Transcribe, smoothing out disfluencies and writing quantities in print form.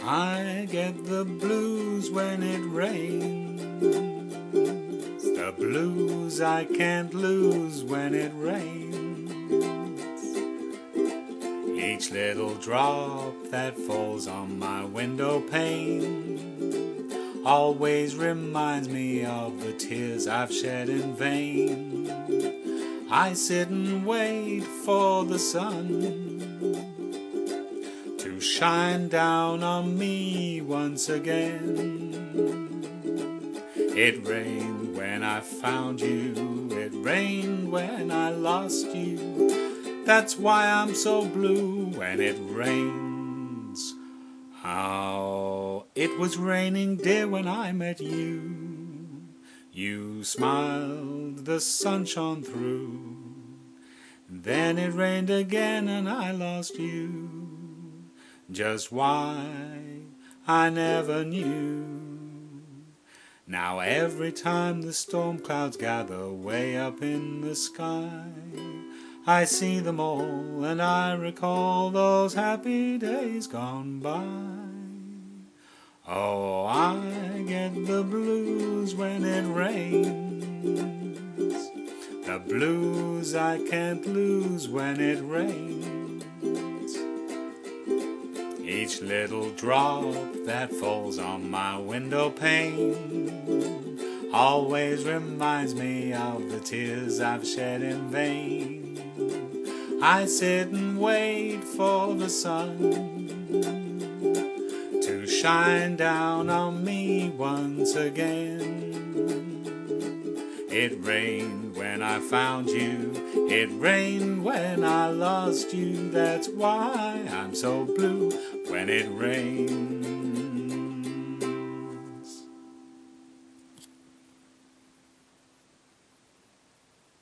I get the blues when it rains, the blues I can't lose when it rains. Each little drop that falls on my window pane always reminds me of the tears I've shed in vain. I sit and wait for the sun to shine down on me once again. It rained when I found you, it rained when I lost you. That's why I'm so blue when it rains. Oh, it was raining, dear, when I met you. You smiled, the sun shone through. Then it rained again and I lost you. Just why, I never knew. Now every time the storm clouds gather way up in the sky, I see them all and I recall those happy days gone by. Oh, I get the blues when it rains, the blues I can't lose when it rains. Each little drop that falls on my window pane always reminds me of the tears I've shed in vain. I sit and wait for the sun to shine down on me once again. It rained when I found you, it rained when I lost you. That's why I'm so blue when it rains.